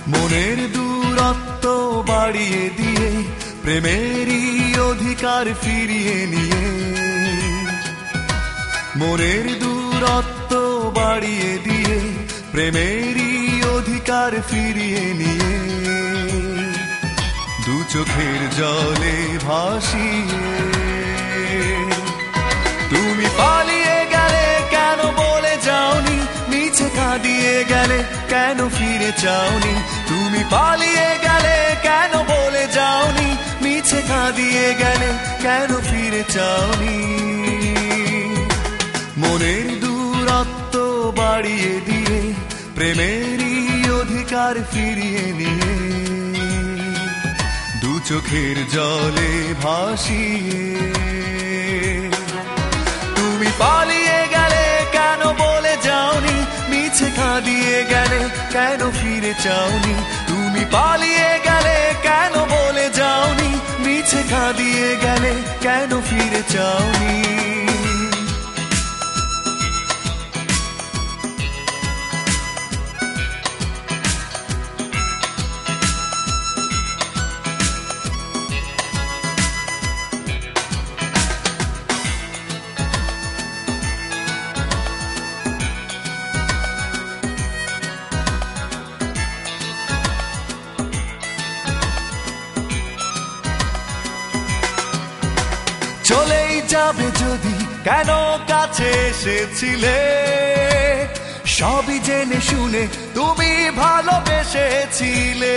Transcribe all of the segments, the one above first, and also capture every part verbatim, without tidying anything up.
মনের দূরত্ব বাড়িয়ে দিয়ে প্রেমেরই অধিকার ফিরিয়ে নিয়ে, মনের দূরত্ব বাড়িয়ে দিয়ে প্রেমেরই অধিকার ফিরিয়ে নিয়ে, দু চোখের জলে ভাসিয়ে তুমি পালিয়ে গেলে কেন বলে যাওনি, মিছে কাঁদিয়ে গেলে কেন ফিরে চাওনি, তুমি পালিয়ে গেলে কেন বলে যাওনি, মিছে কাঁদিয়ে গেলে কেন ফিরে চাওনি। মনের দূরত্ব বাড়িয়ে দিয়ে প্রেমেরই অধিকার ফিরিয়ে নিয়ে, দু চোখের জলে ভাসিয়ে তুমি পালিয়ে গেলে কেন বলে যাওনি, মিছে কাঁদিয়ে গেলে কেন ফিরে চাওনি, তুমি পালিয়ে গেলে কেন বলে যাওনি, মিছে কাঁদিয়ে গেলে কেন ফিরে চাওনি। চলেই যাবে যদি কেন কাছে এসেছিলে, সবই জেনে শুনে তুমি ভালোবেসেছিলে।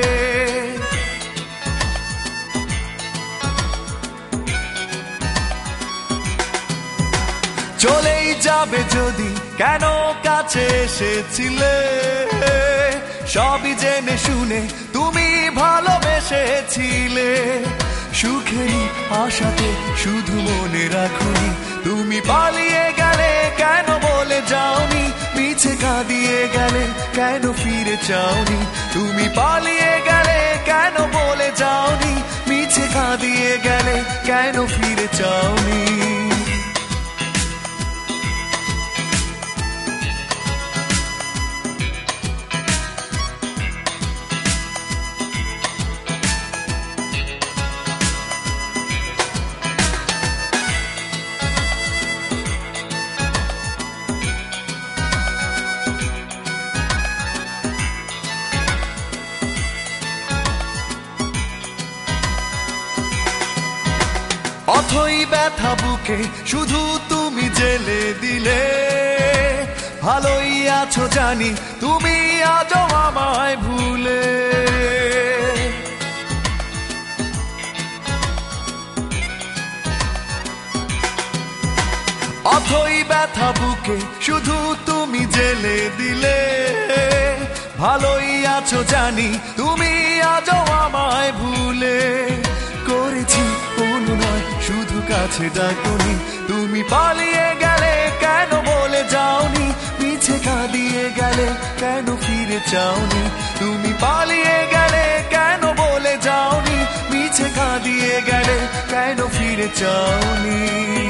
চলেই যাবে যদি কেন কাছে এসেছিলে, সবই জেনে শুনে তুমি ভালোবেসেছিলে। সুখেরই আশাতে শুধু মনে রাখুনি, তুমি পালিয়ে গেলে কেন বলে যাওনি, মিছে কাঁদিয়ে গেলে কেন ফিরে চাওনি, তুমি পালিয়ে গেলে কেন বলে যাওনি, মিছে কাঁদিয়ে গেলে কেন ফিরে চাওনি। অথই ব্যথা বুকে শুধু তুমি জেলে দিলে, ভালোই আছো জানি তুমি আজও আমায় ভুলে। অথই ব্যথা বুকে শুধু তুমি জেলে দিলে, ভালোই আছো জানি তুমি আজও আমায় ভুলে। করেছি অনুনয় শুধু কাছে ডাকুনি, তুমি পালিয়ে গেলে কেন বলে যাওনি, মিছে কাঁদিয়ে গেলে কেন ফিরে চাওনি, তুমি পালিয়ে গেলে কেন বলে যাওনি, মিছে কাঁদিয়ে গেলে কেন ফিরে চাওনি।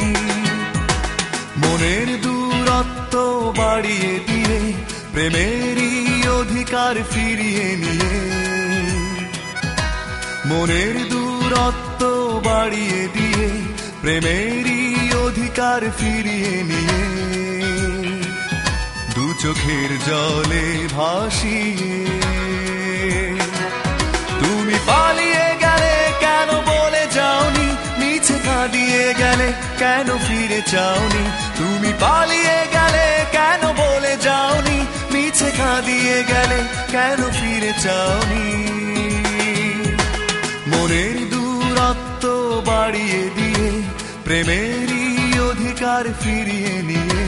মনের দূরত্ব বাড়িয়ে দিয়ে প্রেমেরই অধিকার ফিরিয়ে নিয়ে, মনের দূরত্ব বাড়িয়ে দিয়ে প্রেমেরই অধিকার ফিরিয়ে নিয়ে, দু চোখের জলে ভাসিয়ে তুমি পালিয়ে গেলে কেন বলে যাওনি, মিছে কাঁদিয়ে গেলে কেন ফিরে চাওনি, তুমি পালিয়ে গেলে কেন বলে যাওনি, মিছে কাঁদিয়ে গেলে কেন ফিরে চাওনি। মনের দূরত্ব বাড়িয়ে দিয়ে প্রেমেরই অধিকার ফিরিয়ে নিয়ে,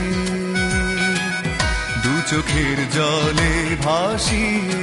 দু চোখের জলে ভাসিয়ে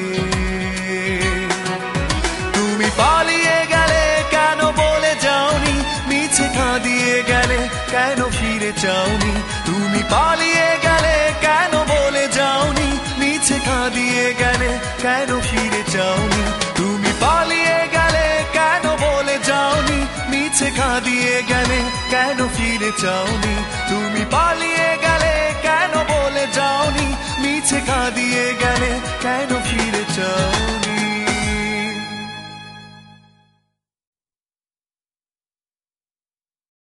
তুমি পালিয়ে গেলে কেন বলে যাওনি, মিছে কাঁদিয়ে গেলে কেন ফিরে চাওনি, তুমি পালিয়ে গেলে কেন বলে যাওনি, মিছে কাঁদিয়ে গেলে কেন ফিরে চাওনি, তুমি পালিয়ে গেলে কেন বলে যাওনি, মিছে কাঁদিয়ে গেলে কেন ফিরে চাওনি, তুমি পালিয়ে গেলে কেন বলে যাওনি, মিছে কাঁদিয়ে গেলে কেন ফিরে চাও।